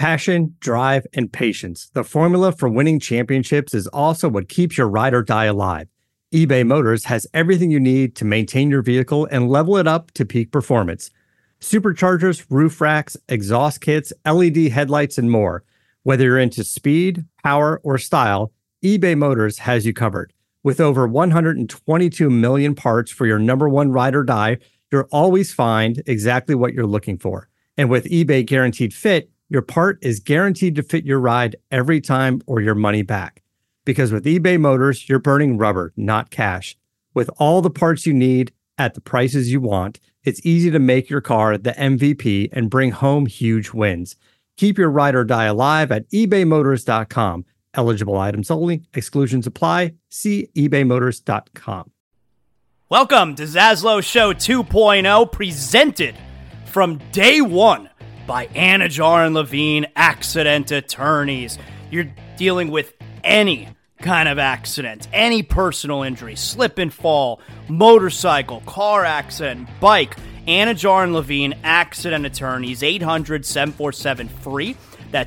Passion, drive, and patience. The formula for winning championships is also what keeps your ride or die alive. eBay Motors has everything you need to maintain your vehicle and level it up to peak performance. Superchargers, roof racks, exhaust kits, LED headlights, and more. Whether you're into speed, power, or style, eBay Motors has you covered. With over 122 million parts for your number one ride or die, you'll always find exactly what you're looking for. And with eBay Guaranteed Fit, your part is guaranteed to fit your ride every time or your money back. Because with eBay Motors, you're burning rubber, not cash. With all the parts you need at the prices you want, it's easy to make your car the MVP and bring home huge wins. Keep your ride or die alive at ebaymotors.com. Eligible items only. Exclusions apply. See ebaymotors.com. Welcome to Zaslow Show 2.0, presented from day one by Anajar and Levine Accident Attorneys. You're dealing with any kind of accident, any personal injury, slip and fall, motorcycle, car accident, bike. Anajar and Levine Accident Attorneys, 800-747-FREE. That's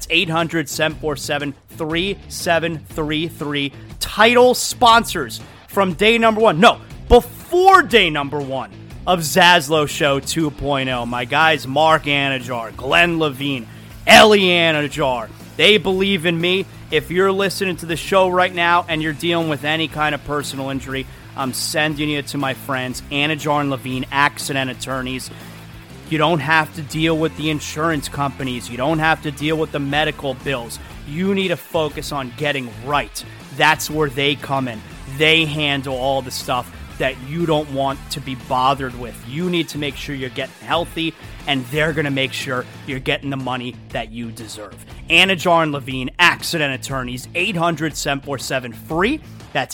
800-747-3733. Title sponsors from day number one. No, before day number one of Zaslow Show 2.0. My guys Mark Anajar, Glenn Levine, Ellie Anajar. They believe in me. If you're listening to the show right now and you're dealing with any kind of personal injury, I'm sending you to my friends, Anajar and Levine Accident Attorneys. You don't have to deal with the insurance companies. You don't have to deal with the medical bills. You need to focus on getting right. That's where they come in. They handle all the stuff that you don't want to be bothered with. You need to make sure you're getting healthy, and they're going to make sure you're getting the money that you deserve. Anajar and Levine Accident Attorneys, 800-747-FREE. That's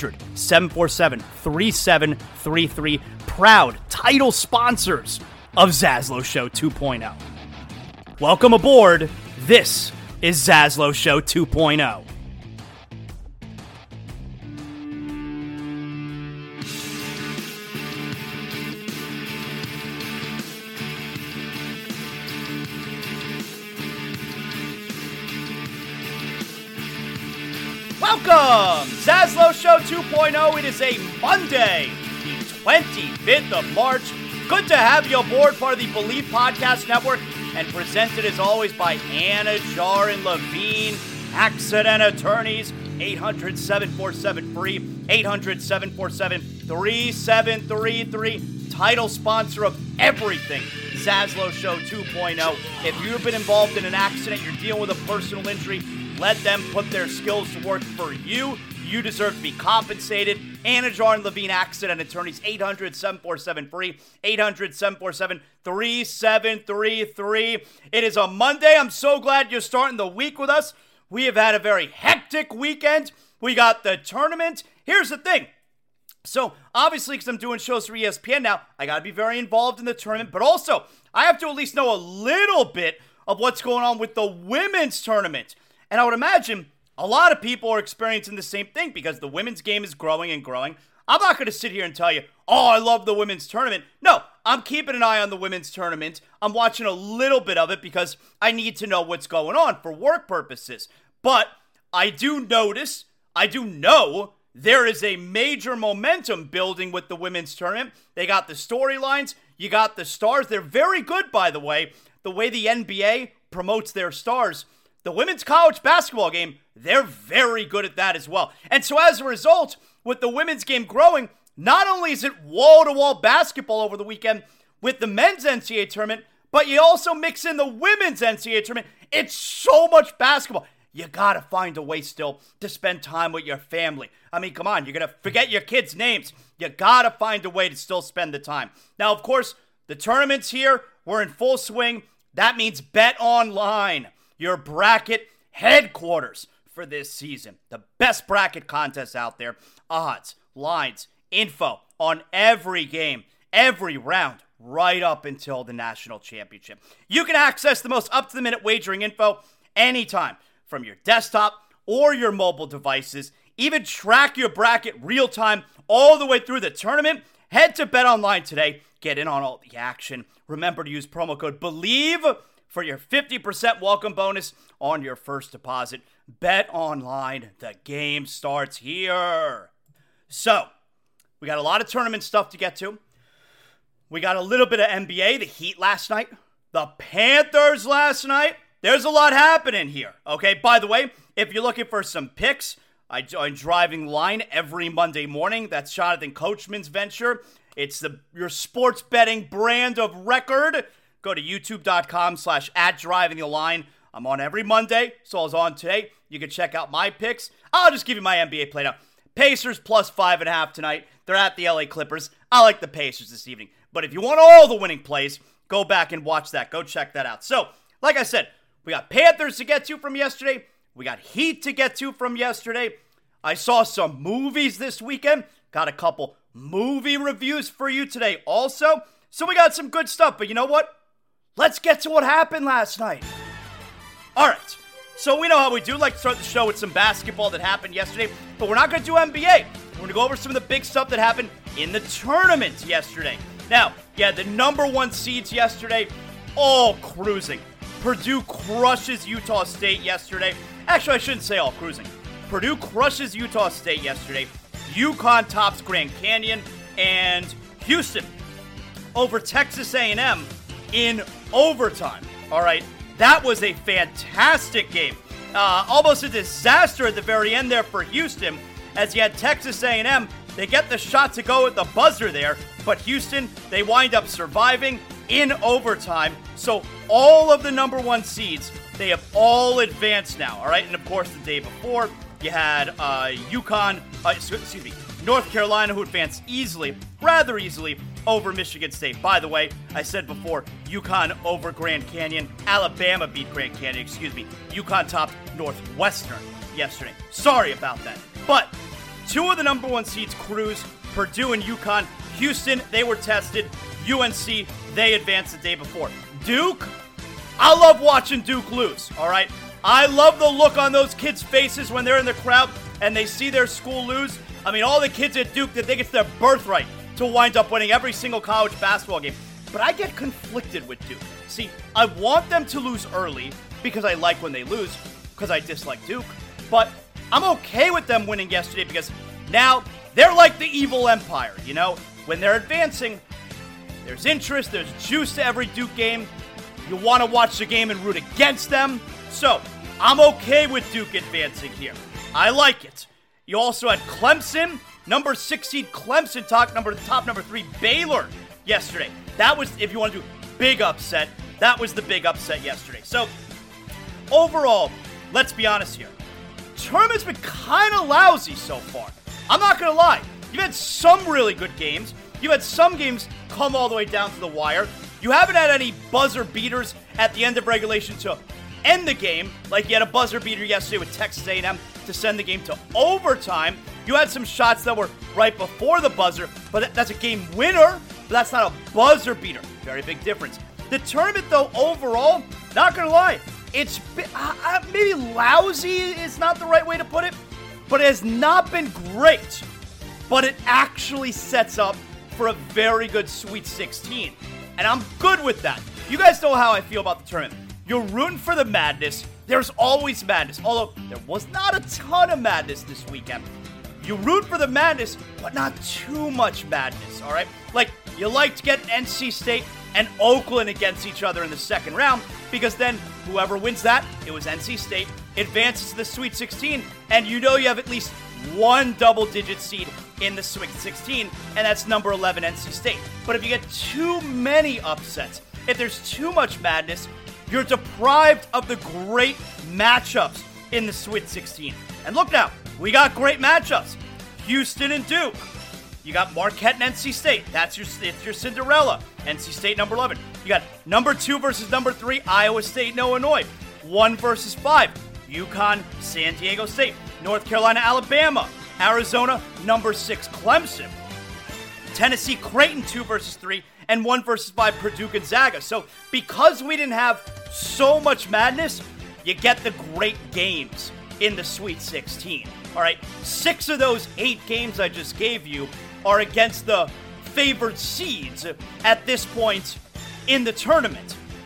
800-747-3733. Proud title sponsors of Zaslow Show 2.0. Welcome aboard. This is Zaslow Show 2.0. Welcome! Zaslow Show 2.0. It is a Monday, the 25th of March. Good to have you aboard, part of the Believe Podcast Network, and presented as always by Anajar and Levine Accident Attorneys, 800-747-FREE, 800-747-3733, title sponsor of everything Zaslow Show 2.0. If you've been involved in an accident, you're dealing with a personal injury, let them put their skills to work for you. You deserve to be compensated. Anajar and Levine Accident Attorneys, 800-747-FREE, 800-747-3733. It is a Monday. I'm so glad you're starting the week with us. We have had a very hectic weekend. We got the tournament. Here's the thing. So, obviously, because I'm doing shows for ESPN now, I got to be very involved in the tournament, but also, I have to at least know a little bit of what's going on with the women's tournament. And I would imagine a lot of people are experiencing the same thing because the women's game is growing and growing. I'm not going to sit here and tell you, oh, I love the women's tournament. No, I'm keeping an eye on the women's tournament. I'm watching a little bit of it because I need to know what's going on for work purposes. But I do know there is a major momentum building with the women's tournament. They got the storylines. You got the stars. They're very good, by the way the NBA promotes their stars. The women's college basketball game, they're very good at that as well. And so as a result, with the women's game growing, not only is it wall-to-wall basketball over the weekend with the men's NCAA tournament, but you also mix in the women's NCAA tournament. It's so much basketball. You gotta find a way still to spend time with your family. I mean, come on, you're gonna forget your kids' names. You gotta find a way to still spend the time. Now, of course, the tournament's here. We're in full swing. That means Bet Online, your bracket headquarters for this season. The best bracket contest out there. Odds, lines, info on every game, every round, right up until the national championship. You can access the most up-to-the-minute wagering info anytime from your desktop or your mobile devices. Even track your bracket real-time all the way through the tournament. Head to BetOnline today. Get in on all the action. Remember to use promo code BELIEVE for your 50% welcome bonus on your first deposit. Bet online. The game starts here. So, we got a lot of tournament stuff to get to. We got a little bit of NBA, the Heat last night, the Panthers last night. There's a lot happening here, okay? By the way, if you're looking for some picks, I join Driving Line every Monday morning. That's Jonathan Coachman's venture. It's your sports betting brand of record. Go to youtube.com/@drivingtheline. I'm on every Monday, so I was on today. You can check out my picks. I'll just give you my NBA play now. Pacers plus 5.5 tonight. They're at the LA Clippers. I like the Pacers this evening. But if you want all the winning plays, go back and watch that. Go check that out. So, like I said, we got Panthers to get to from yesterday. We got Heat to get to from yesterday. I saw some movies this weekend. Got a couple movie reviews for you today also. So we got some good stuff. But you know what? Let's get to what happened last night. All right. So we know how we do. Like to start the show with some basketball that happened yesterday. But we're not going to do NBA. We're going to go over some of the big stuff that happened in the tournament yesterday. Now, yeah, the number one seeds yesterday, all cruising. Purdue crushes Utah State yesterday. Actually, I shouldn't say all cruising. Purdue crushes Utah State yesterday. UConn tops Grand Canyon. And Houston over Texas A&M in overtime. All right, that was a fantastic game. Almost a disaster at the very end there for Houston, as you had Texas A&M. They get the shot to go at the buzzer there, but Houston, they wind up surviving in overtime. So all of the number one seeds, they have all advanced now, all right? And of course, the day before, you had North Carolina, who advanced rather easily, over Michigan State. By the way, I said before, UConn over Grand Canyon. Alabama beat Grand Canyon, UConn topped Northwestern yesterday. Sorry about that. But two of the number one seeds cruise, Purdue and UConn. Houston, they were tested. UNC, they advanced the day before. Duke, I love watching Duke lose, all right? I love the look on those kids' faces when they're in the crowd and they see their school lose. I mean, all the kids at Duke, they think it's their birthright to wind up winning every single college basketball game. But I get conflicted with Duke. See, I want them to lose early because I like when they lose, because I dislike Duke. But I'm okay with them winning yesterday because now they're like the evil empire, you know? When they're advancing, there's interest, there's juice to every Duke game. You want to watch the game and root against them. So, I'm okay with Duke advancing here. I like it. You also had Clemson, number 6 seed Clemson, top number 3 Baylor yesterday. That was, if you want to do big upset, that was the big upset yesterday. So, overall, let's be honest here. Tournament's been kind of lousy so far. I'm not going to lie. You've had some really good games. You've had some games come all the way down to the wire. You haven't had any buzzer beaters at the end of regulation to end the game, like you had a buzzer beater yesterday with Texas A&M to send the game to overtime. You had some shots that were right before the buzzer, but that's a game winner, but that's not a buzzer beater. Very big difference. The tournament, though, overall, not going to lie, it's been, maybe lousy is not the right way to put it, but it has not been great. But it actually sets up for a very good Sweet 16. And I'm good with that. You guys know how I feel about the tournament. You're rooting for the madness. There's always madness. Although there was not a ton of madness this weekend. You root for the madness, but not too much madness, all right? Like, you like to get NC State and Oakland against each other in the second round, because then whoever wins that, it was NC State, advances to the Sweet 16, and you know you have at least one double-digit seed in the Sweet 16, and that's number 11 NC State. But if you get too many upsets, if there's too much madness, you're deprived of the great matchups in the Sweet 16. And look now, we got great matchups. Houston and Duke. You got Marquette and NC State. It's your Cinderella. NC State number 11. You got number 2 versus number 3, Iowa State and Illinois. 1 versus 5, UConn, San Diego State. North Carolina, Alabama. Arizona, number 6, Clemson. Tennessee, Creighton, 2 versus 3. And 1 versus 5, Purdue, Gonzaga. So because we didn't have so much madness, you get the great games in the Sweet 16. All right, 6 of those 8 games I just gave you are against the favored seeds at this point in the tournament.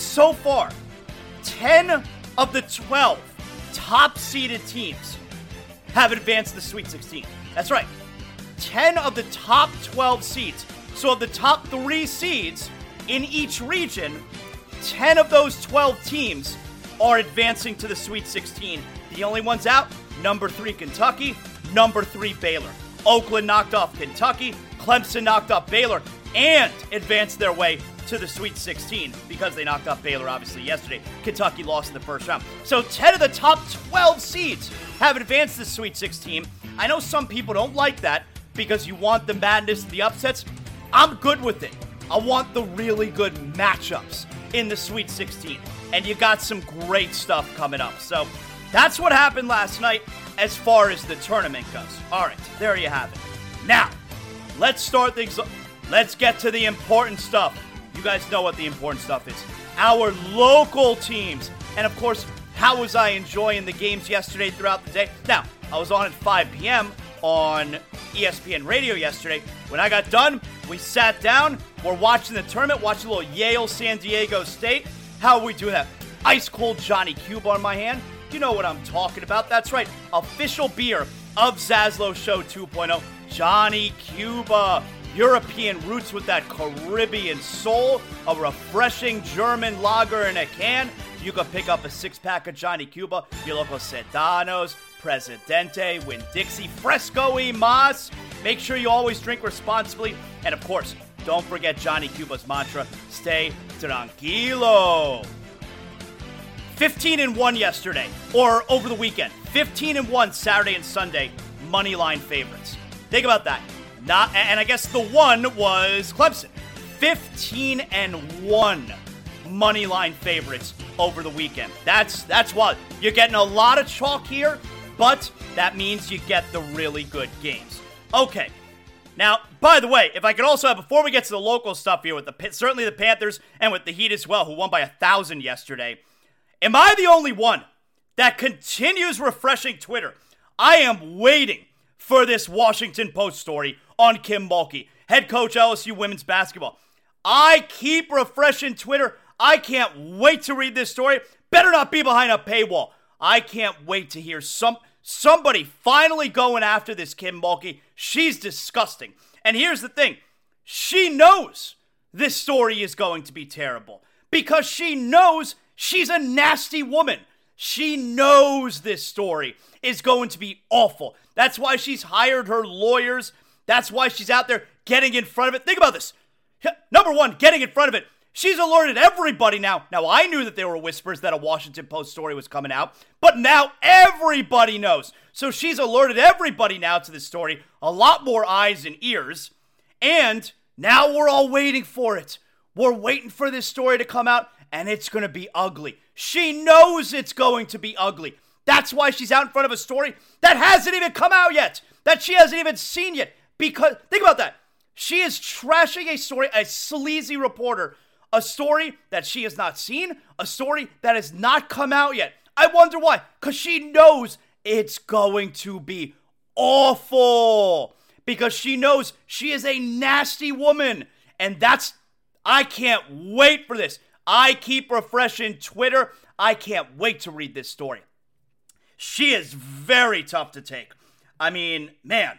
So far, 10 of the 12 top-seeded teams have advanced to the Sweet 16. That's right. 10 of the top 12 seeds. So of the top 3 seeds in each region, 10 of those 12 teams are advancing to the Sweet 16. The only ones out, number 3 Kentucky, number 3 Baylor. Oakland knocked off Kentucky, Clemson knocked off Baylor, and advanced their way to the Sweet 16 because they knocked off Baylor, obviously, yesterday. Kentucky lost in the first round. So 10 of the top 12 seeds have advanced to the Sweet 16. I know some people don't like that because you want the madness, the upsets. I'm good with it. I want the really good matchups in the Sweet 16. And you got some great stuff coming up. So that's what happened last night as far as the tournament goes. All right, there you have it. Now, let's start things. Let's get to the important stuff. You guys know what the important stuff is. Our local teams. And of course, how was I enjoying the games yesterday throughout the day? Now, I was on at 5 p.m. on ESPN Radio yesterday. When I got done, we sat down. We're watching the tournament, watching a little Yale San Diego State. How are we doing that? Ice cold Johnny Cuba on my hand. You know what I'm talking about. That's right. Official beer of Zaslow Show 2.0. Johnny Cuba. European roots with that Caribbean soul. A refreshing German lager in a can. You can pick up a 6-pack of Johnny Cuba. Your local Sedanos, Presidente, Winn-Dixie, Fresco y Mas. Make sure you always drink responsibly. And of course, don't forget Johnny Cuba's mantra, stay tranquilo. 15-1 yesterday, or over the weekend. 15-1 Saturday and Sunday, money line favorites. Think about that. And I guess the one was Clemson. 15-1 money line favorites over the weekend. That's wild. You're getting a lot of chalk here, but that means you get the really good games. Okay. Now, by the way, if I could also have, before we get to the local stuff here with certainly the Panthers and with the Heat as well, who won by 1,000 yesterday, am I the only one that continues refreshing Twitter? I am waiting for this Washington Post story on Kim Mulkey, head coach LSU women's basketball. I keep refreshing Twitter. I can't wait to read this story. Better not be behind a paywall. I can't wait to hear somebody finally going after this Kim Mulkey. She's disgusting. And here's the thing. She knows this story is going to be terrible because she knows she's a nasty woman. She knows this story is going to be awful. That's why she's hired her lawyers. That's why she's out there getting in front of it. Think about this. Number one, getting in front of it. She's alerted everybody now. Now, I knew that there were whispers that a Washington Post story was coming out, but now everybody knows. So she's alerted everybody now to this story. A lot more eyes and ears. And now we're all waiting for it. We're waiting for this story to come out, and it's going to be ugly. She knows it's going to be ugly. That's why she's out in front of a story that hasn't even come out yet, that she hasn't even seen yet. Because, think about that. She is trashing a story, a sleazy reporter, a story that she has not seen, a story that has not come out yet. I wonder why. Because she knows it's going to be awful. Because she knows she is a nasty woman. And I can't wait for this. I keep refreshing Twitter. I can't wait to read this story. She is very tough to take. I mean, man.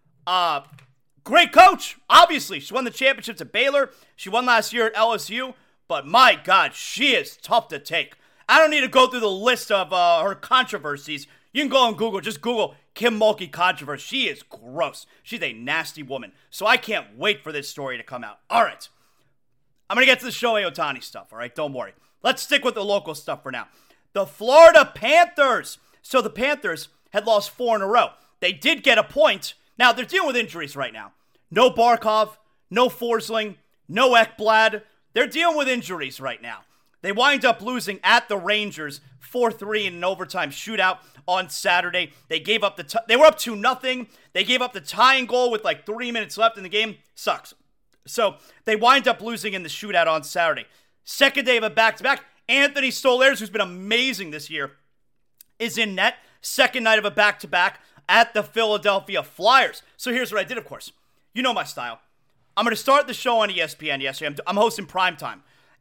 Great coach, obviously. She won the championships at Baylor. She won last year at LSU. But my God, she is tough to take. I don't need to go through the list of her controversies. You can go on Google. Just Google Kim Mulkey controversy. She is gross. She's a nasty woman. So I can't wait for this story to come out. All right. I'm going to get to the Shohei Ohtani stuff, all right? Don't worry. Let's stick with the local stuff for now. The Florida Panthers. So the Panthers had lost 4 in a row. They did get a point. Now, they're dealing with injuries right now. No Barkov, no Forsling, no Ekblad. They're dealing with injuries right now. They wind up losing at the Rangers 4-3 in an overtime shootout on Saturday. They gave up they were up 2-0. They gave up the tying goal with like 3 minutes left in the game. Sucks. So they wind up losing in the shootout on Saturday. Second day of a back-to-back. Anthony Stolarz, who's been amazing this year, is in net. Second night of a back-to-back at the Philadelphia Flyers. So here's what I did, of course. You know my style. I'm going to start the show on ESPN yesterday. I'm hosting Primetime.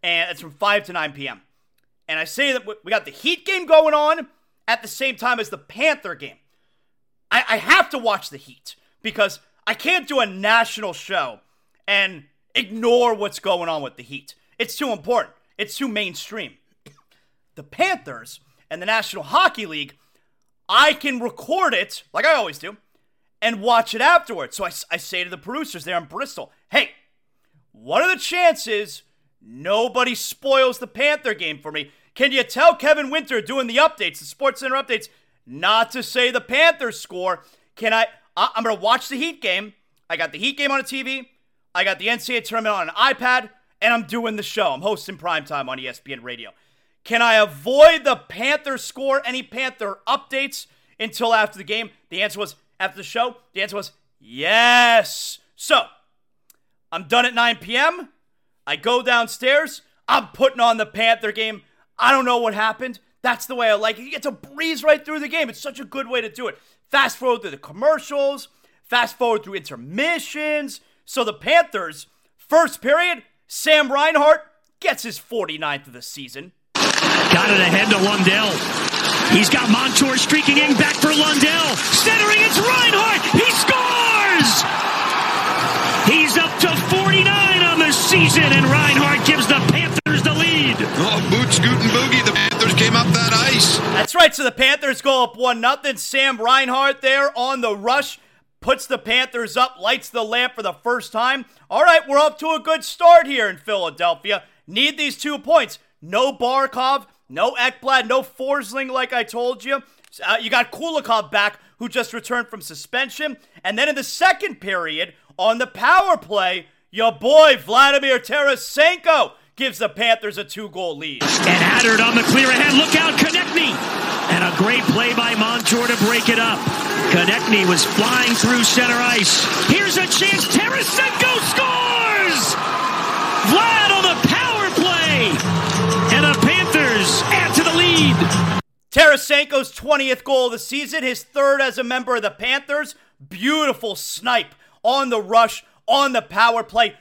and it's from 5 to 9 p.m. And I say that we got the Heat game going on at the same time as the Panther game. I have to watch the Heat because I can't do a national show and ignore what's going on with the Heat. It's too important. It's too mainstream. The Panthers and the National Hockey League, I can record it, like I always do, and watch it afterwards. So I say to the producers there in Bristol, hey, what are the chances nobody spoils the Panther game for me? Can you tell Kevin Winter doing the updates, the SportsCenter updates, not to say the Panthers score? I'm going to watch the Heat game. I got the Heat game on a TV. I got the NCAA tournament on an iPad, and I'm doing the show. I'm hosting primetime on ESPN Radio. Can I avoid the Panther score, any Panther updates until after the game? The answer was, after the show, the answer was yes. So, I'm done at 9 p.m. I go downstairs. I'm putting on the Panther game. I don't know what happened. That's the way I like it. You get to breeze right through the game. It's such a good way to do it. Fast forward through the commercials. Fast forward through intermissions. So the Panthers, first period, Sam Reinhart gets his 49th of the season. Got it ahead to Lundell. He's got Montour streaking in, back for Lundell. Centering, it's Reinhart. He scores! He's up to 49 on the season, and Reinhart gives the Panthers the lead. Oh, boot, scoot, and boogie. The Panthers came up that ice. That's right, so the Panthers go up 1-0. Sam Reinhart there on the rush. Puts the Panthers up, lights the lamp for the first time. All right, we're up to a good start here in Philadelphia. Need these 2 points. No Barkov, no Ekblad, no Forsling like I told you. You got Kulikov back, who just returned from suspension. And then in the second period, on the power play, your boy Vladimir Tarasenko gives the Panthers a 2-goal lead. And Haddard on the clear ahead. Look out, Konechny. And a great play by Montour to break it up. Konechny was flying through center ice. Here's a chance. Tarasenko scores! Vlad on the power play. And the Panthers add to the lead. Tarasenko's 20th goal of the season, his third as a member of the Panthers. Beautiful snipe on the rush, on the power play.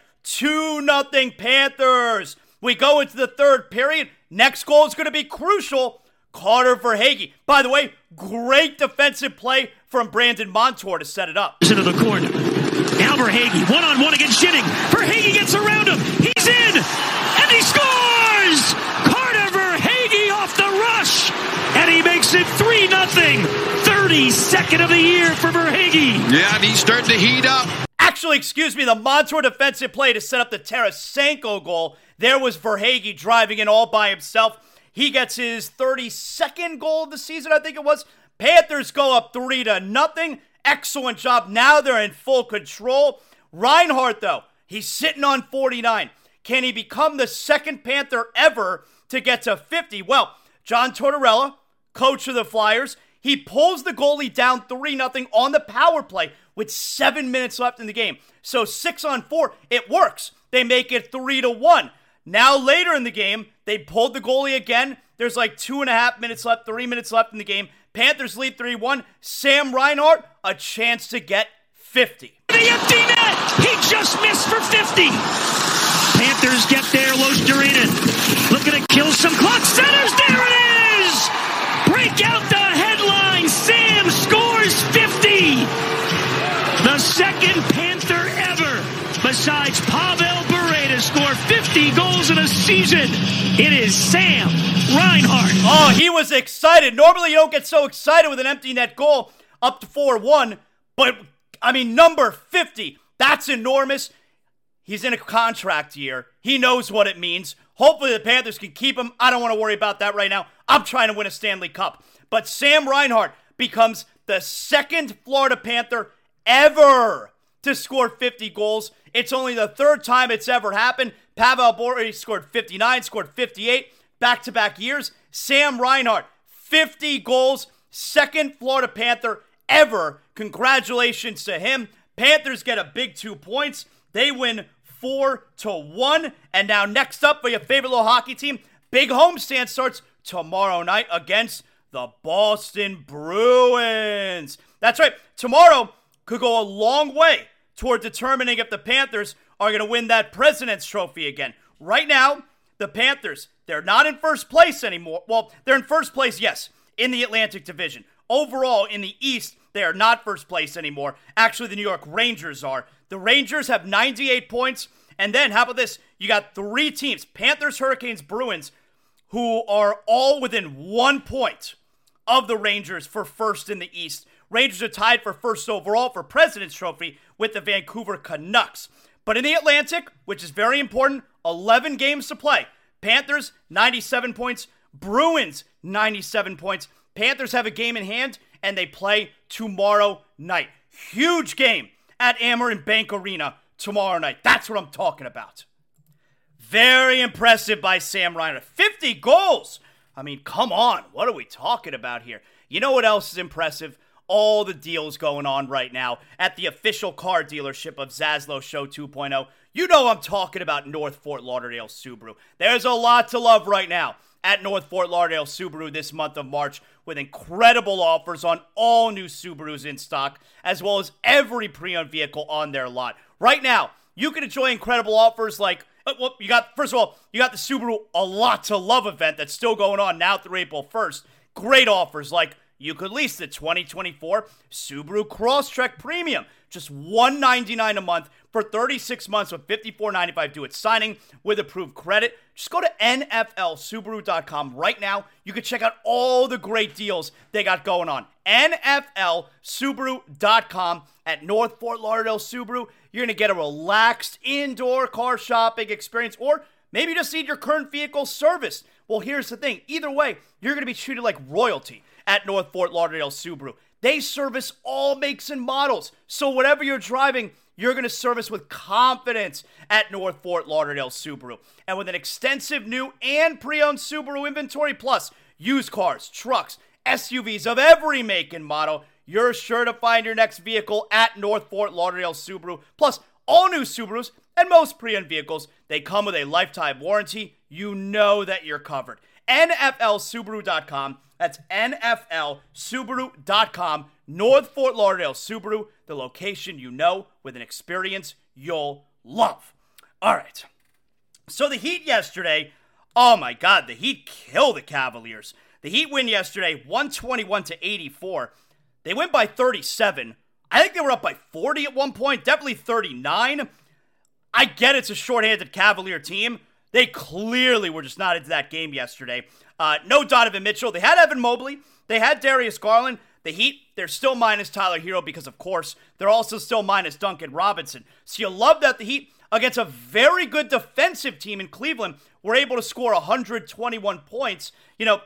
2-0 Panthers. We go into the third period. Next goal is going to be crucial. Carter Verhaeghe. By the way, great defensive play from Brandon Montour to set it up. Into the corner. Now Verhaeghe, one-on-one against Schinning. Verhaeghe gets around him. He's in, and he scores! Carter Verhaeghe off the rush, and he makes it 3-0. 32nd of the year for Verhaeghe. Yeah, and he's starting to heat up. Actually, excuse me, the Montour defensive play to set up the Tarasenko goal. There was Verhaeghe driving in all by himself. He gets his 32nd goal of the season, I think it was. Panthers go up 3-0. Excellent job. Now they're in full control. Reinhart, though, he's sitting on 49. Can he become the second Panther ever to get to 50? Well, John Tortorella, coach of the Flyers, he pulls the goalie down 3-0 on the power play with 7 minutes left in the game. So 6-on-4, it works. They make it 3-1. Now later in the game, they pulled the goalie again. There's like 2.5 minutes left, 3 minutes left in the game. Panthers lead 3-1. Sam Reinhart, a chance to get 50. The empty net! He just missed for 50! Panthers get there, Losterinen. Looking to kill some clock. Centers, there it is! Break out the headline. Sam scores 50! The second Panther ever, besides Pavel Bure, to score 50 goals in a season. It is Sam Reinhart. Oh, he was excited. Normally you don't get so excited with an empty net goal up to 4-1. But, I mean, number 50, that's enormous. He's in a contract year. He knows what it means. Hopefully the Panthers can keep him. I don't want to worry about that right now. I'm trying to win a Stanley Cup. But Sam Reinhart becomes the second Florida Panther ever to score 50 goals. It's only the third time it's ever happened. Pavel Bure scored 59, scored 58, back-to-back years. Sam Reinhart, 50 goals, second Florida Panther ever. Congratulations to him. Panthers get a big 2 points. They win 4-1. And now next up for your favorite little hockey team, big homestand starts tomorrow night against the Boston Bruins. That's right. Tomorrow could go a long way toward determining if the Panthers are going to win that President's Trophy again. Right now, the Panthers, they're not in first place anymore. Well, they're in first place, yes, in the Atlantic Division. Overall, in the East, they are not first place anymore. Actually, the New York Rangers are. The Rangers have 98 points. And then, how about this? You got 3 teams, Panthers, Hurricanes, Bruins, who are all within 1 point of the Rangers for first in the East. Rangers are tied for first overall for President's Trophy with the Vancouver Canucks. But in the Atlantic, which is very important, 11 games to play. Panthers, 97 points. Bruins, 97 points. Panthers have a game in hand, and they play tomorrow night. Huge game at Amerant Bank Arena tomorrow night. That's what I'm talking about. Very impressive by Sam Reinhart. 50 goals. I mean, come on. What are we talking about here? You know what else is impressive? All the deals going on right now at the official car dealership of Zaslow Show 2.0. You know I'm talking about North Fort Lauderdale Subaru. There's a lot to love right now at North Fort Lauderdale Subaru this month of March with incredible offers on all new Subarus in stock, as well as every pre-owned vehicle on their lot. Right now, you can enjoy incredible offers like, well, first of all, you got the Subaru A Lot to Love event that's still going on now through April 1st. Great offers like you could lease the 2024 Subaru Crosstrek Premium, just $199 a month for 36 months with $54.95 due at signing with approved credit. Just go to NFLSubaru.com right now. You can check out all the great deals they got going on. NFLSubaru.com at North Fort Lauderdale Subaru. You're going to get a relaxed indoor car shopping experience, or maybe you just need your current vehicle serviced. Well, here's the thing. Either way, you're going to be treated like royalty at North Fort Lauderdale Subaru. They service all makes and models. So whatever you're driving, you're going to service with confidence at North Fort Lauderdale Subaru. And with an extensive new and pre-owned Subaru inventory, plus used cars, trucks, SUVs of every make and model, you're sure to find your next vehicle at North Fort Lauderdale Subaru. Plus, all new Subarus and most pre-owned vehicles, they come with a lifetime warranty. You know that you're covered. NFLSubaru.com. That's NFLSubaru.com. North Fort Lauderdale Subaru, the location you know with an experience you'll love. All right. So the Heat yesterday, oh my God, the Heat killed the Cavaliers. The Heat win yesterday, 121-84. They win by 37. I think they were up by 40 at one point, definitely 39. I get it's a shorthanded Cavalier team. They clearly were just not into that game yesterday. No Donovan Mitchell. They had Evan Mobley. They had Darius Garland. The Heat, they're still minus Tyler Hero because, of course, they're also still minus Duncan Robinson. So you love that the Heat, against a very good defensive team in Cleveland, were able to score 121 points. You know,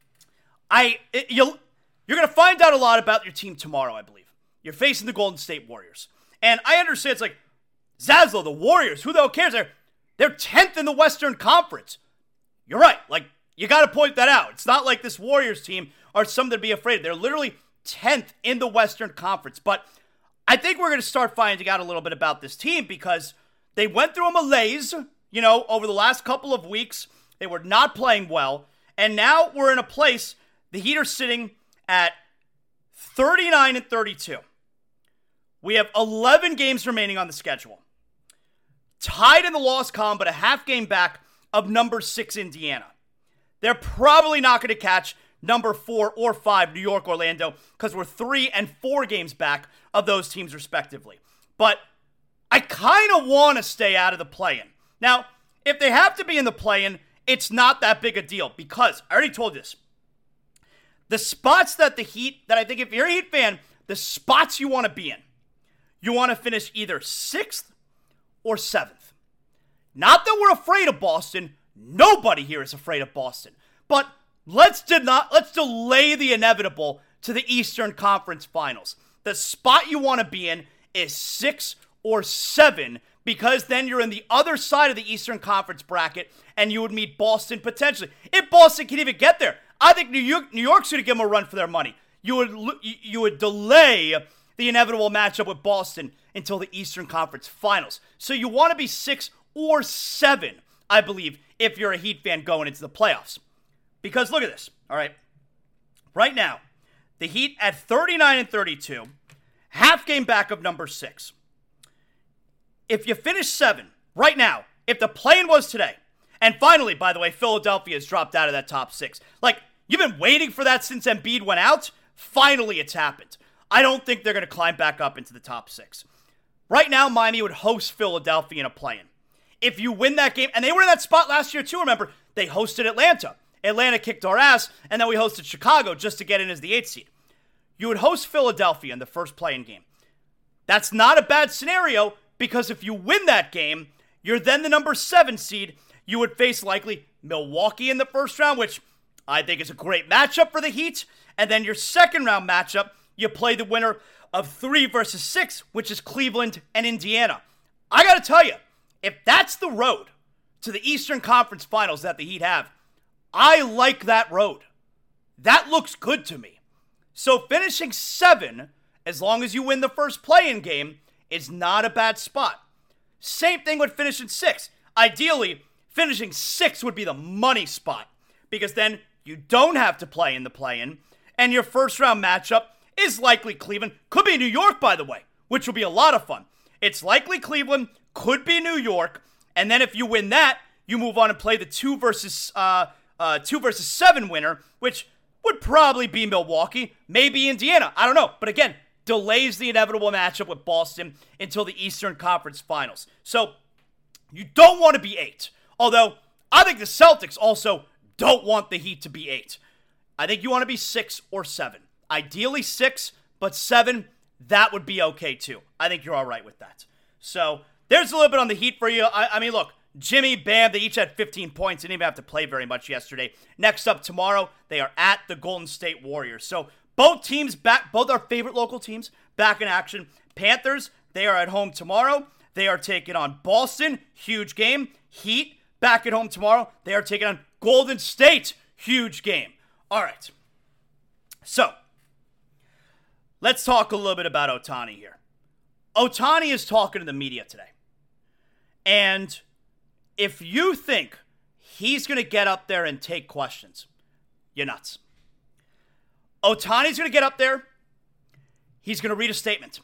you're going to find out a lot about your team tomorrow, I believe. You're facing the Golden State Warriors. And I understand it's like, Zaslow, the Warriors, who the hell cares? They're 10th in the Western Conference. You're right. Like, you got to point that out. It's not like this Warriors team are something to be afraid of. They're literally 10th in the Western Conference. But I think we're going to start finding out a little bit about this team because they went through a malaise, you know, over the last couple of weeks. They were not playing well. And now we're in a place, the Heat are sitting at 39-32. We have 11 games remaining on the schedule. Tied in the loss column, but a half game back of number 6 Indiana. They're probably not going to catch number 4 or 5 New York Orlando because we're 3 and 4 games back of those teams respectively. But I kind of want to stay out of the play-in. Now, if they have to be in the play-in, it's not that big a deal because I already told you this. The spots that the Heat, that I think if you're a Heat fan, the spots you want to be in, you want to finish either 6th or 7th. Not that we're afraid of Boston. Nobody here is afraid of Boston. But let's delay the inevitable to the Eastern Conference Finals. The spot you want to be in is 6 or 7 because then you're in the other side of the Eastern Conference bracket and you would meet Boston potentially. If Boston can even get there, I think New York's going to give them a run for their money. You would delay the inevitable matchup with Boston until the Eastern Conference Finals. So you want to be 6 or 7, I believe, if you're a Heat fan going into the playoffs. Because look at this, all right? Right now, the Heat at 39-32, half game back of number 6. If you finish 7, right now, if the play-in was today, And finally, by the way, Philadelphia has dropped out of that top 6. Like, you've been waiting for that since Embiid went out. Finally, it's happened. I don't think they're going to climb back up into the top 6. Right now, Miami would host Philadelphia in a play-in. If you win that game, and they were in that spot last year too, remember, they hosted Atlanta. Atlanta kicked our ass, and then we hosted Chicago just to get in as the 8th seed. You would host Philadelphia in the first play-in game. That's not a bad scenario, because if you win that game, you're then the number 7 seed. You would face likely Milwaukee in the first round, which I think is a great matchup for the Heat. And then your second round matchup, you play the winner of 3 versus 6, which is Cleveland and Indiana. I got to tell you, if that's the road to the Eastern Conference Finals that the Heat have, I like that road. That looks good to me. So finishing 7, as long as you win the first play-in game, is not a bad spot. Same thing with finishing 6. Ideally, finishing 6 would be the money spot, because then you don't have to play in the play-in, and your first round matchup is likely Cleveland. Could be New York, by the way, which will be a lot of fun. It's likely Cleveland, could be New York, and then if you win that, you move on and play the 2 versus 7 winner, which would probably be Milwaukee, maybe Indiana. I don't know. But again, delays the inevitable matchup with Boston until the Eastern Conference Finals. So you don't want to be 8. Although I think the Celtics also don't want the Heat to be 8. I think you want to be 6 or 7. Ideally 6, but 7, that would be okay too. I think you're all right with that. So there's a little bit on the Heat for you. I mean, look, Jimmy, Bam, they each had 15 points. They didn't even have to play very much yesterday. Next up tomorrow, they are at the Golden State Warriors. So both teams back, both our favorite local teams back in action. Panthers, they are at home tomorrow. They are taking on Boston, huge game. Heat, back at home tomorrow. They are taking on Golden State, huge game. All right. So, let's talk a little bit about Ohtani here. Ohtani is talking to the media today. And if you think he's going to get up there and take questions, you're nuts. Ohtani's going to get up there. He's going to read a statement.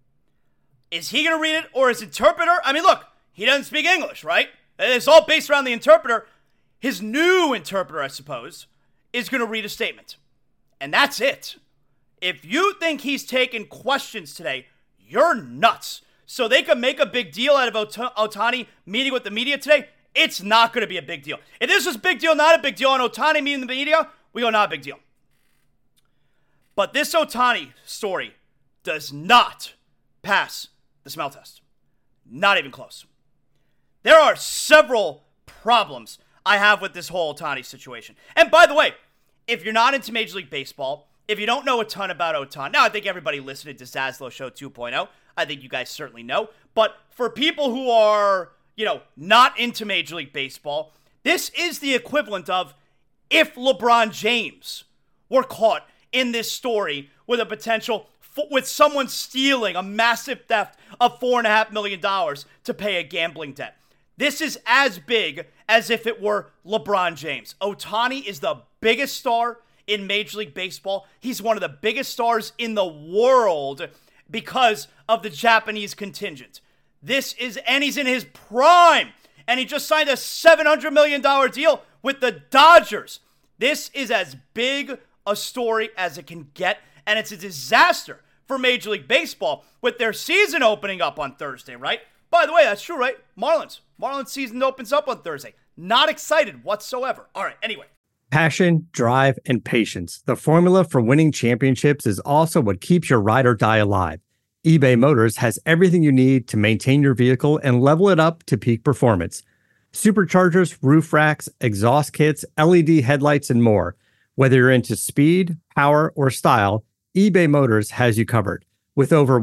Is he going to read it or his interpreter? I mean, look, he doesn't speak English, right? It's all based around the interpreter. His new interpreter, I suppose, is going to read a statement. And that's it. If you think he's taking questions today, you're nuts. So they could make a big deal out of Ohtani meeting with the media today. It's not going to be a big deal. If this was a big deal, not a big deal, on Ohtani meeting the media, we go, not a big deal. But this Ohtani story does not pass the smell test. Not even close. There are several problems I have with this whole Ohtani situation. And by the way, if you're not into Major League Baseball, if you don't know a ton about Ohtani, now I think everybody listening to Zaslow Show 2.0, I think you guys certainly know. But for people who are, not into Major League Baseball, this is the equivalent of if LeBron James were caught in this story with a potential, with someone stealing a massive theft of $4.5 million to pay a gambling debt. This is as big as if it were LeBron James. Ohtani is the biggest star in Major League Baseball. He's one of the biggest stars in the world because of the Japanese contingent. And he's in his prime. And he just signed a $700 million deal with the Dodgers. This is as big a story as it can get. And it's a disaster for Major League Baseball with their season opening up on Thursday, right? By the way, that's true, right? Marlins season opens up on Thursday. Not excited whatsoever. All right, anyway. Passion, drive, and patience. The formula for winning championships is also what keeps your ride or die alive. eBay Motors has everything you need to maintain your vehicle and level it up to peak performance. Superchargers, roof racks, exhaust kits, LED headlights, and more. Whether you're into speed, power, or style, eBay Motors has you covered. With over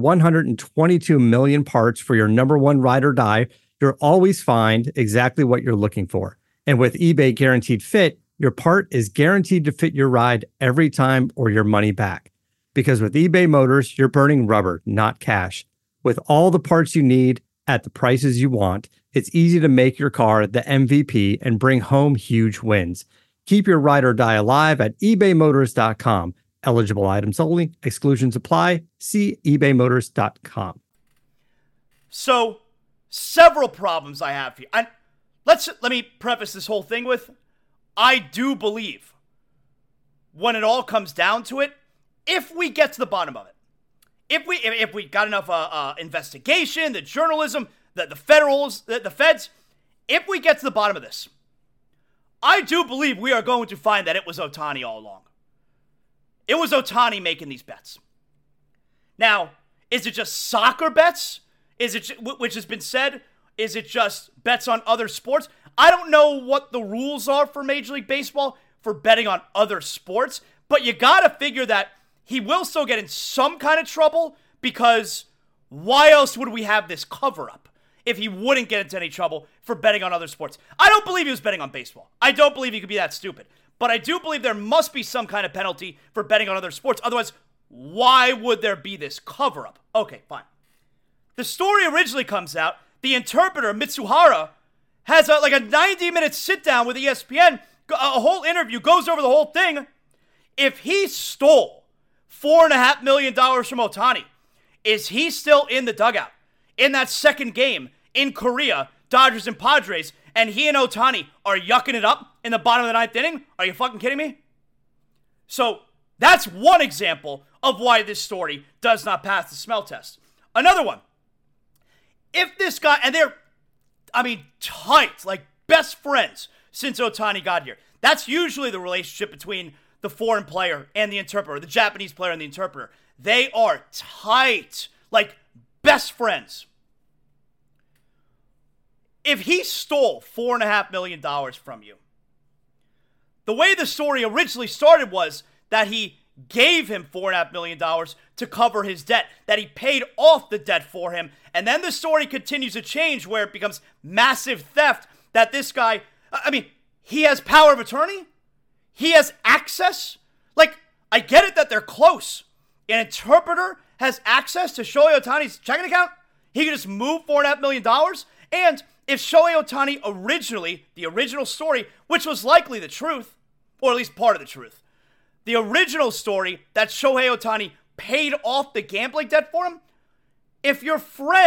122 million parts for your number one ride or die, you'll always find exactly what you're looking for. And with eBay Guaranteed Fit, your part is guaranteed to fit your ride every time or your money back. Because with eBay Motors, you're burning rubber, not cash. With all the parts you need at the prices you want, it's easy to make your car the MVP and bring home huge wins. Keep your ride or die alive at ebaymotors.com. Eligible items only. Exclusions apply. See ebaymotors.com. So, several problems I have here. let me preface this whole thing with, I do believe when it all comes down to it, if we get to the bottom of it, if we got enough investigation, the journalism, the feds, if we get to the bottom of this, I do believe we are going to find that it was Ohtani all along. It was Ohtani making these bets. Now, is it just soccer bets? Which has been said? Is it just bets on other sports? I don't know what the rules are for Major League Baseball for betting on other sports, but you gotta figure that he will still get in some kind of trouble, because why else would we have this cover-up if he wouldn't get into any trouble for betting on other sports? I don't believe he was betting on baseball. I don't believe he could be that stupid. But I do believe there must be some kind of penalty for betting on other sports. Otherwise, why would there be this cover-up? Okay, fine. The story originally comes out, the interpreter, Mitsuhara, has a 90-minute sit-down with ESPN, a whole interview, goes over the whole thing. If he stole $4.5 million from Ohtani, is he still in the dugout in that second game in Korea, Dodgers and Padres, and he and Ohtani are yucking it up in the bottom of the ninth inning? Are you fucking kidding me? So that's one example of why this story does not pass the smell test. Another one. If this guy, and they're, tight, like best friends since Ohtani got here. That's usually the relationship between the foreign player and the interpreter, the Japanese player and the interpreter. They are tight, like best friends. If he stole $4.5 million from you, the way the story originally started was that he gave him $4.5 million to cover his debt, that he paid off the debt for him, and then the story continues to change where it becomes massive theft, that this guy, he has power of attorney, he has access, I get it that they're close. An interpreter has access to Shohei Ohtani's checking account, he can just move $4.5 million, and if Shohei Ohtani originally, the original story, which was likely the truth, or at least part of the truth, the original story that Shohei Ohtani paid off the gambling debt for him, if you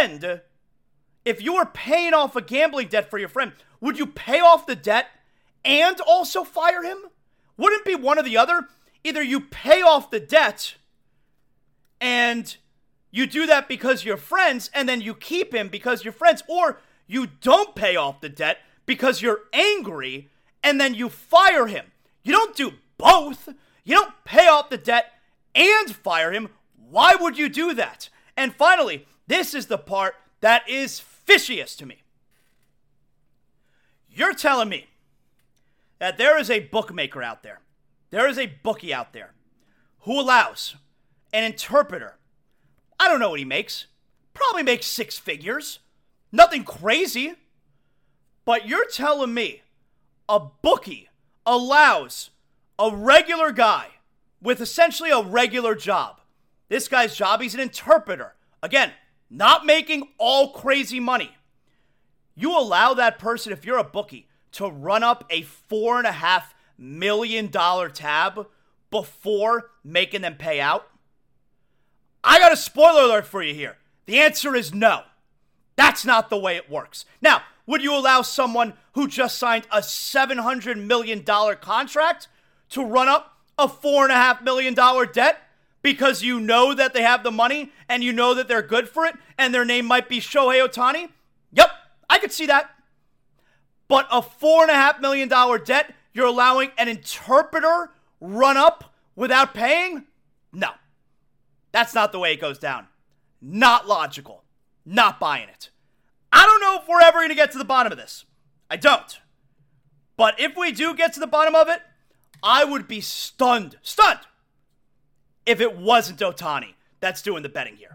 were paying off a gambling debt for your friend, would you pay off the debt and also fire him? Wouldn't it be one or the other? Either you pay off the debt and you do that because you're friends and then you keep him because you're friends, or you don't pay off the debt because you're angry and then you fire him. You don't do both. You don't pay off the debt and fire him. Why would you do that? And finally, this is the part that is fishiest to me. You're telling me that there is a bookmaker out there, there is a bookie out there who allows an interpreter, I don't know what he makes, probably makes 6 figures, nothing crazy, but you're telling me a bookie allows a regular guy with essentially a regular job. This guy's job, he's an interpreter. Again, not making all crazy money. You allow that person, if you're a bookie, to run up a $4.5 million tab before making them pay out? I got a spoiler alert for you here. The answer is no. That's not the way it works. Now, would you allow someone who just signed a $700 million contract to run up a $4.5 million debt because you know that they have the money and you know that they're good for it and their name might be Shohei Ohtani? Yep, I could see that. But a $4.5 million debt you're allowing an interpreter run up without paying? No. That's not the way it goes down. Not logical. Not buying it. I don't know if we're ever going to get to the bottom of this. I don't. But if we do get to the bottom of it, I would be stunned if it wasn't Ohtani that's doing the betting here.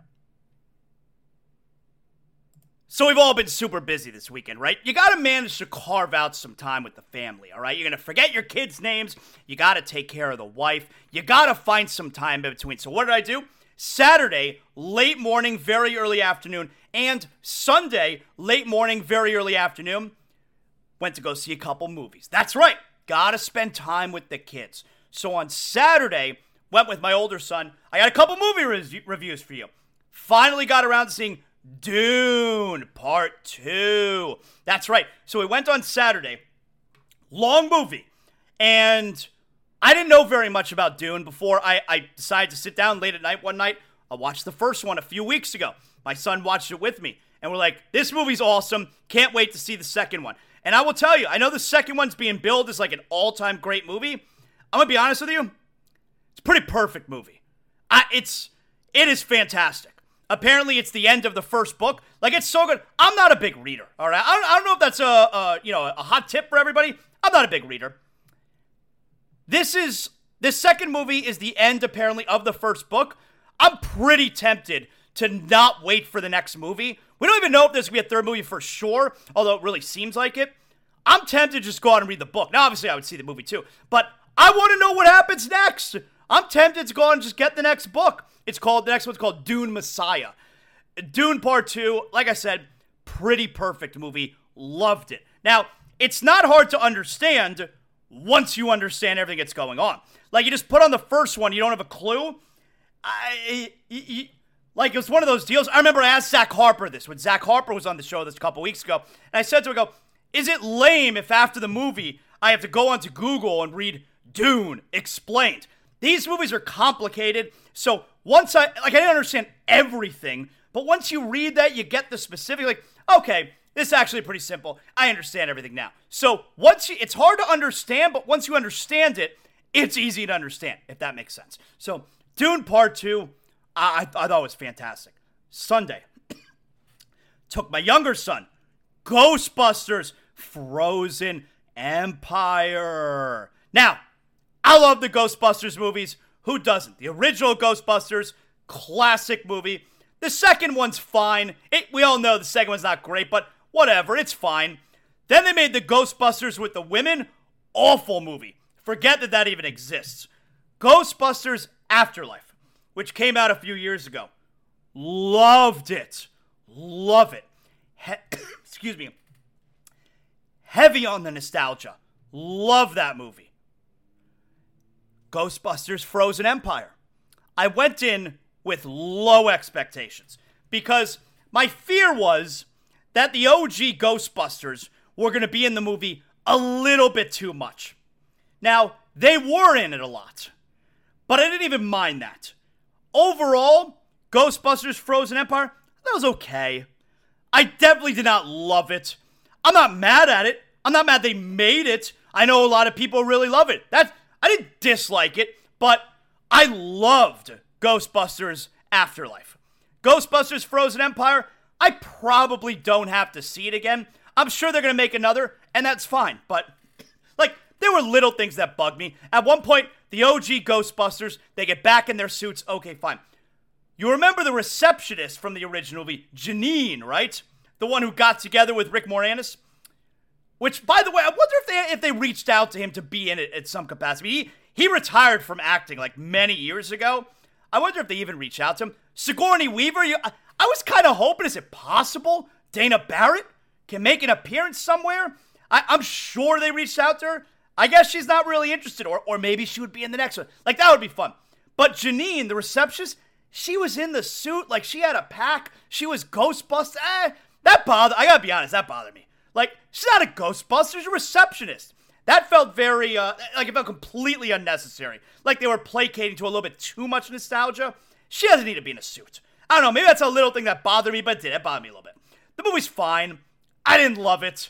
So we've all been super busy this weekend, right? You got to manage to carve out some time with the family, all right? You're going to forget your kids' names. You got to take care of the wife. You got to find some time in between. So what did I do? Saturday, late morning, very early afternoon, and Sunday, late morning, very early afternoon, went to go see a couple movies. That's right. Got to spend time with the kids. So on Saturday, went with my older son. I got a couple movie reviews for you. Finally got around to seeing Dune Part 2. That's right. So we went on Saturday. Long movie. And I didn't know very much about Dune before I decided to sit down late at night one night. I watched the first one a few weeks ago. My son watched it with me. And we're like, this movie's awesome. Can't wait to see the second one. And I will tell you, I know the second one's being billed as like an all-time great movie. I'm going to be honest with you. It's a pretty perfect movie. It is fantastic. Apparently, it's the end of the first book. Like, it's so good. I'm not a big reader, all right? I don't know if that's a hot tip for everybody. I'm not a big reader. This second movie is the end, apparently, of the first book. I'm pretty tempted to not wait for the next movie. We don't even know if there's going to be a third movie for sure, although it really seems like it. I'm tempted to just go out and read the book. Now, obviously, I would see the movie too, but I want to know what happens next. I'm tempted to go out and just get the next book. The next one's called Dune Messiah. Dune Part 2, like I said, pretty perfect movie. Loved it. Now, it's not hard to understand once you understand everything that's going on. Like, you just put on the first one, you don't have a clue. Like, it was one of those deals. I remember I asked Zach Harper this when Zach Harper was on the show this a couple weeks ago. And I said to him, is it lame if after the movie I have to go onto Google and read Dune Explained? These movies are complicated. So once I didn't understand everything. But once you read that, you get the specific, like, okay, this is actually pretty simple. I understand everything now. So it's hard to understand, but once you understand it, it's easy to understand, if that makes sense. So Dune Part 2, I thought it was fantastic. Sunday, took my younger son, Ghostbusters Frozen Empire. Now, I love the Ghostbusters movies. Who doesn't? The original Ghostbusters, classic movie. The second one's fine. We all know the second one's not great, but whatever, it's fine. Then they made the Ghostbusters with the women. Awful movie. Forget that even exists. Ghostbusters Afterlife, which came out a few years ago. Loved it. Love it. Excuse me. Heavy on the nostalgia. Love that movie. Ghostbusters Frozen Empire. I went in with low expectations because my fear was that the OG Ghostbusters were going to be in the movie a little bit too much. Now, they were in it a lot, but I didn't even mind that. Overall, Ghostbusters Frozen Empire, that was okay. I definitely did not love it. I'm not mad at it. I'm not mad they made it. I know a lot of people really love it. I didn't dislike it, but I loved Ghostbusters Afterlife. Ghostbusters Frozen Empire, I probably don't have to see it again. I'm sure they're going to make another, and that's fine. But, there were little things that bugged me. At one point, the OG Ghostbusters, they get back in their suits. Okay, fine. You remember the receptionist from the original movie, Janine, right? The one who got together with Rick Moranis? Which, by the way, I wonder if they reached out to him to be in it at some capacity. He retired from acting many years ago. I wonder if they even reached out to him. Sigourney Weaver, I was kind of hoping, is it possible Dana Barrett can make an appearance somewhere? I'm sure they reached out to her. I guess she's not really interested, or maybe she would be in the next one. That would be fun. But Janine, the receptionist, she was in the suit, she had a pack. She was Ghostbusters. I gotta be honest, that bothered me. She's not a Ghostbuster, she's a receptionist. That felt very, it felt completely unnecessary. They were placating to a little bit too much nostalgia. She doesn't need to be in a suit. I don't know, maybe that's a little thing that bothered me, but it did. It bothered me a little bit. The movie's fine. I didn't love it.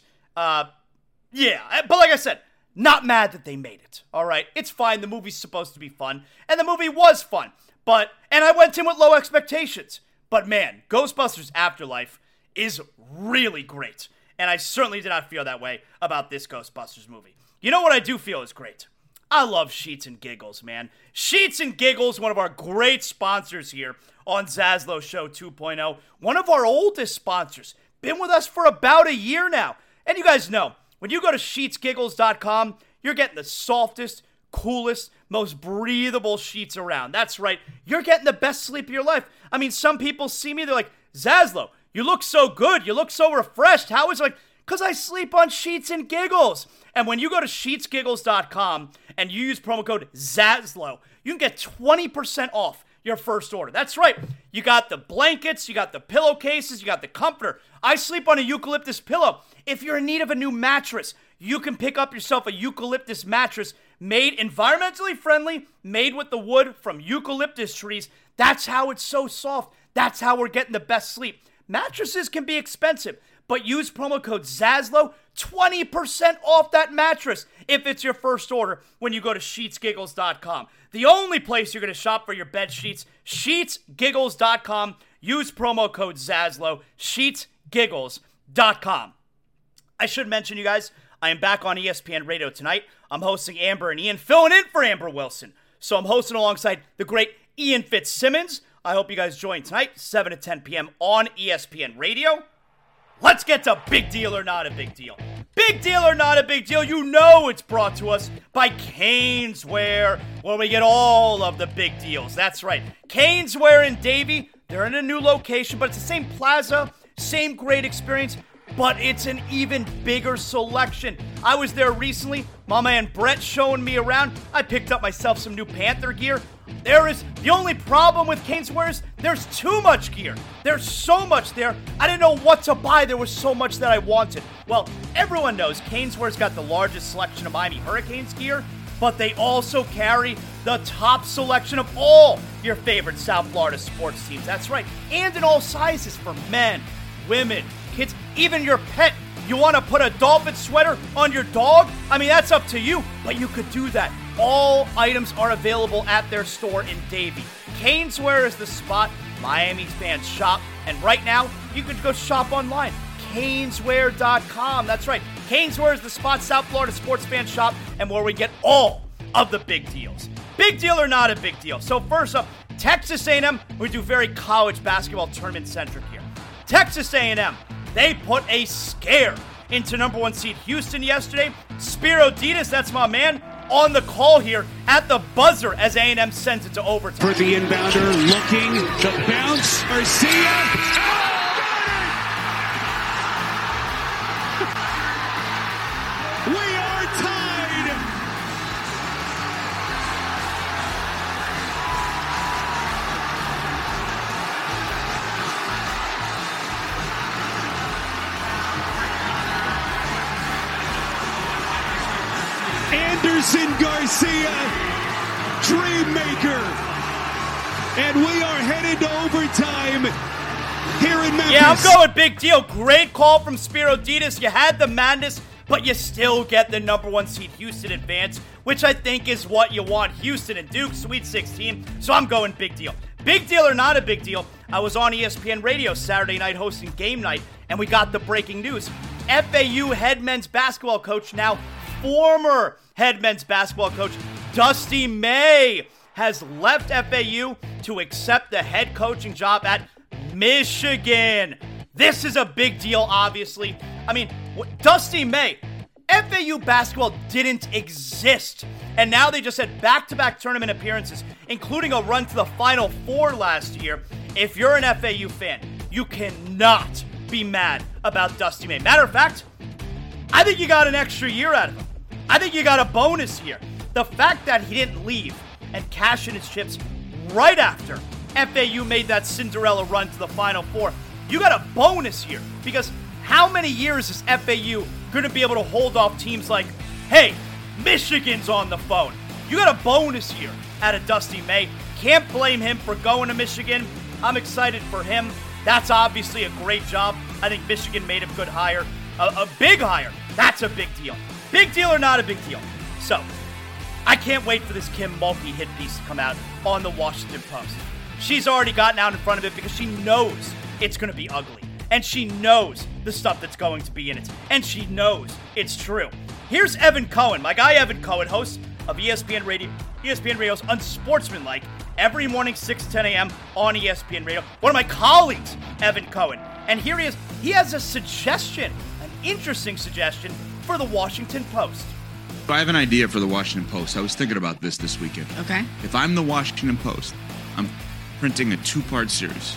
Yeah, but like I said, not mad that they made it, all right? It's fine. The movie's supposed to be fun, and the movie was fun. And I went in with low expectations. But man, Ghostbusters Afterlife is really great. And I certainly did not feel that way about this Ghostbusters movie. You know what I do feel is great? I love Sheets and Giggles, man. Sheets and Giggles, one of our great sponsors here on Zaslow Show 2.0. One of our oldest sponsors. Been with us for about a year now. And you guys know, when you go to sheetsgiggles.com, you're getting the softest, coolest, most breathable sheets around. That's right. You're getting the best sleep of your life. I mean, some people see me, they're like, Zaslow, you look so good. You look so refreshed. How is it? Because I sleep on Sheets and Giggles. And when you go to sheetsgiggles.com and you use promo code Zaslow, you can get 20% off your first order. That's right. You got the blankets, you got the pillowcases, you got the comforter. I sleep on a eucalyptus pillow. If you're in need of a new mattress, you can pick up yourself a eucalyptus mattress made environmentally friendly, made with the wood from eucalyptus trees. That's how it's so soft. That's how we're getting the best sleep. Mattresses can be expensive, but use promo code ZASLOW, 20% off that mattress if it's your first order when you go to sheetsgiggles.com. The only place you're going to shop for your bed sheets, sheetsgiggles.com. Use promo code ZASLOW, sheetsgiggles.com. I should mention, you guys, I am back on ESPN Radio tonight. I'm hosting Amber and Ian, filling in for Amber Wilson. So I'm hosting alongside the great Ian Fitzsimmons. I hope you guys join tonight, 7 to 10 p.m. on ESPN Radio. Let's get to Big Deal or Not a Big Deal. Big Deal or Not a Big Deal, you know it's brought to us by Caneswear, where we get all of the big deals. That's right. Caneswear in Davie, they're in a new location, but it's the same plaza, same great experience, but it's an even bigger selection. I was there recently. My man Brett showing me around. I picked up myself some new Panther gear. The only problem with Caneswear is there's too much gear. There's so much there. I didn't know what to buy. There was so much that I wanted. Well, everyone knows Caneswear's got the largest selection of Miami Hurricanes gear, but they also carry the top selection of all your favorite South Florida sports teams. That's right. And in all sizes for men, women, kids, even your pet. You want to put a Dolphin sweater on your dog? I mean, that's up to you, but you could do that. All items are available at their store in Davie. Caneswear is the spot Miami's fans shop, and right now, you can go shop online. Caneswear.com. That's right. Caneswear is the spot South Florida sports fans shop, and where we get all of the big deals. Big deal or not a big deal? So first up, Texas A&M. We do very college basketball tournament-centric here. Texas A&M. They put a scare into number 1 seed Houston yesterday. Spiro Ditas, that's my man, on the call here at the buzzer as A&M sends it to overtime. For the inbounder, looking, the bounce, Garcia. We are tied. Anderson Garcia, Dreammaker. And we are headed to overtime here in Memphis. Yeah, I'm going big deal. Great call from Spiro Ditas. You had the madness, but you still get the number 1 seed Houston advance, which I think is what you want. Houston and Duke, Sweet 16. So I'm going big deal. Big deal or not a big deal, I was on ESPN Radio Saturday night hosting game night, and we got the breaking news. FAU head men's basketball coach, now former head men's basketball coach, Dusty May, has left FAU to accept the head coaching job at Michigan. This is a big deal, obviously. I mean, Dusty May, FAU basketball didn't exist. And now they just had back-to-back tournament appearances, including a run to the Final Four last year. If you're an FAU fan, you cannot be mad about Dusty May. Matter of fact, I think you got an extra year out of him. I think you got a bonus here. The fact that he didn't leave and cash in his chips right after FAU made that Cinderella run to the Final Four, you got a bonus here. Because how many years is FAU going to be able to hold off teams like, hey, Michigan's on the phone? You got a bonus here out of Dusty May. Can't blame him for going to Michigan. I'm excited for him. That's obviously a great job. I think Michigan made a good hire. A big hire. That's a big deal. Big deal or not a big deal? So, I can't wait for this Kim Mulkey hit piece to come out on the Washington Post. She's already gotten out in front of it because she knows it's going to be ugly. And she knows the stuff that's going to be in it. And she knows it's true. Here's Evan Cohen, my guy Evan Cohen, host of ESPN Radio's Unsportsmanlike, every morning 6 to 10 a.m. on ESPN Radio. One of my colleagues, Evan Cohen. And here he is. He has a suggestion, an interesting suggestion for the Washington Post. I have an idea for the Washington Post. I was thinking about this weekend. Okay. If I'm the Washington Post, I'm printing a 2-part series.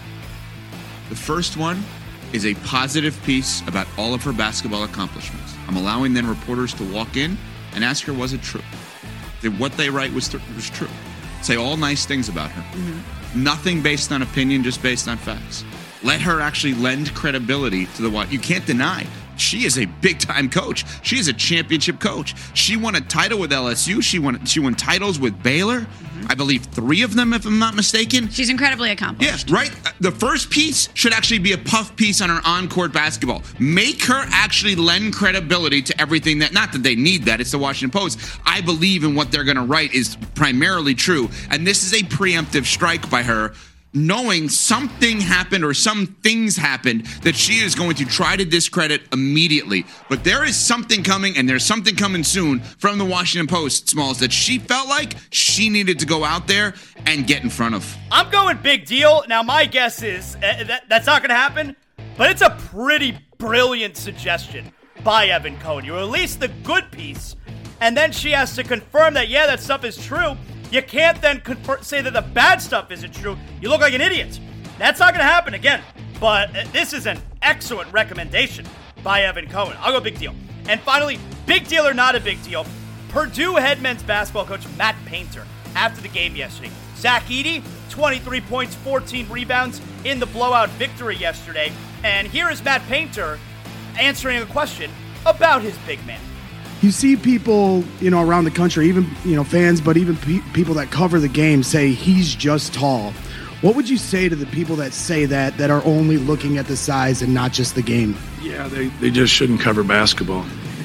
The first one is a positive piece about all of her basketball accomplishments. I'm allowing then reporters to walk in and ask her, was it true? That what they write was true. Say all nice things about her. Mm-hmm. Nothing based on opinion, just based on facts. Let her actually lend credibility to the what you can't deny. She is a big-time coach. She is a championship coach. She won a title with LSU. She won titles with Baylor. I believe 3 of them, if I'm not mistaken. She's incredibly accomplished. Yeah, right? The first piece should actually be a puff piece on her on-court basketball. Make her actually lend credibility to everything that, not that they need that, it's the Washington Post. I believe in what they're going to write is primarily true. And this is a preemptive strike by her, knowing something happened or some things happened that she is going to try to discredit immediately. But there is something coming, and there's something coming soon from the Washington Post, Smalls, that she felt like she needed to go out there and get in front of. I'm going big deal. Now, my guess is that's not going to happen, but it's a pretty brilliant suggestion by Evan Cohen. You release the good piece, and then she has to confirm that, yeah, that stuff is true. You can't then say that the bad stuff isn't true. You look like an idiot. That's not going to happen again. But this is an excellent recommendation by Evan Cohen. I'll go big deal. And finally, big deal or not a big deal, Purdue head men's basketball coach Matt Painter after the game yesterday. Zach Edey, 23 points, 14 rebounds in the blowout victory yesterday. And here is Matt Painter answering a question about his big man. You see people, around the country, even, fans, but even people that cover the game say he's just tall. What would you say to the people that say that are only looking at the size and not just the game? Yeah, they just shouldn't cover basketball.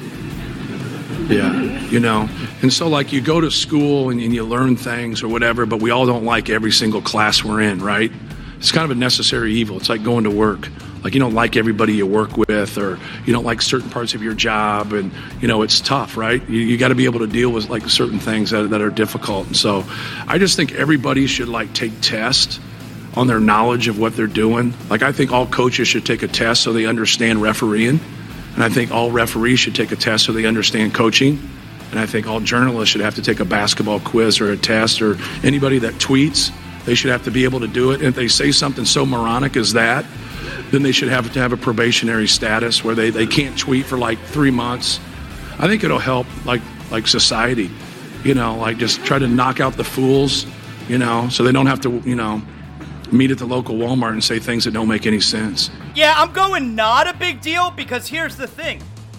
Yeah, And so, you go to school and you learn things or whatever, but we all don't like every single class we're in, right? It's kind of a necessary evil. It's like going to work. You don't like everybody you work with, or you don't like certain parts of your job, and it's tough, right? You got to be able to deal with certain things that are difficult. And so I just think everybody should take tests on their knowledge of what they're doing. I think all coaches should take a test so they understand refereeing, and I think all referees should take a test so they understand coaching, and I think all journalists should have to take a basketball quiz or a test, or anybody that tweets, they should have to be able to do it. And if they say something so moronic as that, then they should have to have a probationary status where they can't tweet for 3 months. I think it'll help like society, just try to knock out the fools, so they don't have to, meet at the local Walmart and say things that don't make any sense. Yeah, I'm going not a big deal because here's the thing.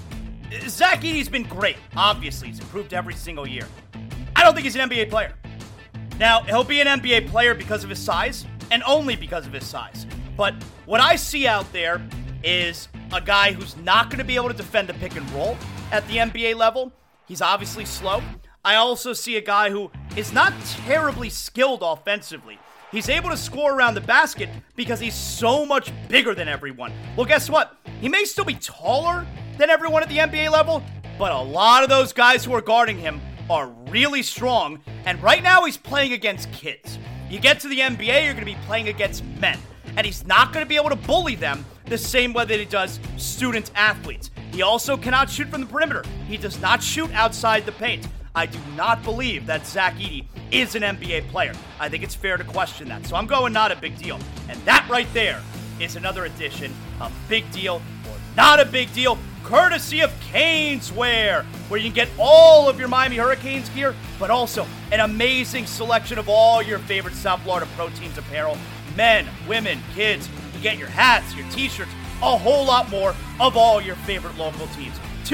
Zach Edey's been great. Obviously, he's improved every single year. I don't think he's an NBA player. Now, he'll be an NBA player because of his size and only because of his size. But what I see out there is a guy who's not going to be able to defend the pick and roll at the NBA level. He's obviously slow. I also see a guy who is not terribly skilled offensively. He's able to score around the basket because he's so much bigger than everyone. Well, guess what? He may still be taller than everyone at the NBA level, but a lot of those guys who are guarding him are really strong. And right now he's playing against kids. You get to the NBA, you're going to be playing against men. And he's not going to be able to bully them the same way that he does student athletes. He also cannot shoot from the perimeter. He does not shoot outside the paint. I do not believe that Zach Edey is an NBA player. I think it's fair to question that. So I'm going not a big deal. And that right there is another edition of Big Deal or Not a Big Deal, courtesy of Caneswear, where you can get all of your Miami Hurricanes gear, but also an amazing selection of all your favorite South Florida Pro Teams apparel. Men, women, kids, you get your hats, your t-shirts, a whole lot more of all your favorite local teams.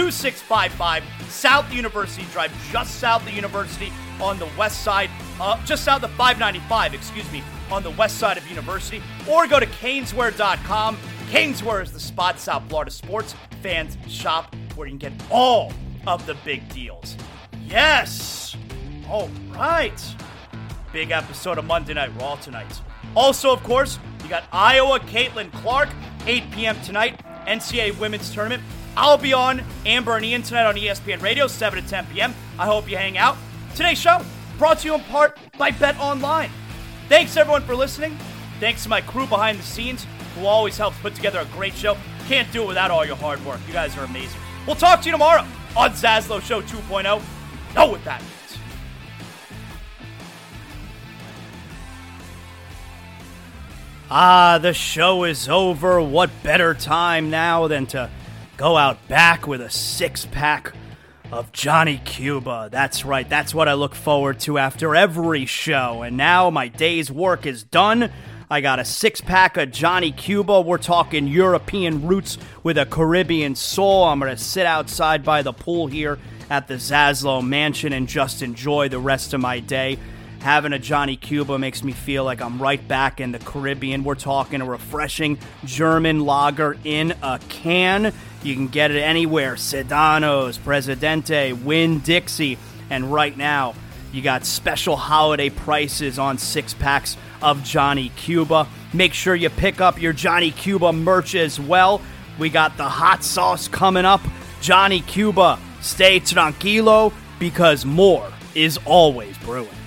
2655 South University Drive, just south of University on the west side, just south of 595, on the west side of University. Or go to Caneswear.com. Caneswear is the spot South Florida sports fans shop where you can get all of the big deals. Yes! All right. Big episode of Monday Night Raw tonight. Also, of course, you got Iowa Caitlin Clark, 8 p.m. tonight, NCAA Women's Tournament. I'll be on Amber and Ian tonight on ESPN Radio, 7 to 10 p.m. I hope you hang out. Today's show brought to you in part by Bet Online. Thanks, everyone, for listening. Thanks to my crew behind the scenes who always helps put together a great show. Can't do it without all your hard work. You guys are amazing. We'll talk to you tomorrow on Zaslow Show 2.0. Know what that means. The show is over. What better time now than to go out back with a six-pack of Johnny Cuba. That's right, that's what I look forward to after every show. And now my day's work is done. I got a 6-pack of Johnny Cuba. We're talking European roots with a Caribbean soul. I'm going to sit outside by the pool here at the Zaslow Mansion and just enjoy the rest of my day. Having a Johnny Cuba makes me feel like I'm right back in the Caribbean. We're talking a refreshing German lager in a can. You can get it anywhere. Sedanos, Presidente, Winn-Dixie. And right now, you got special holiday prices on 6-packs of Johnny Cuba. Make sure you pick up your Johnny Cuba merch as well. We got the hot sauce coming up. Johnny Cuba, stay tranquilo because more is always brewing.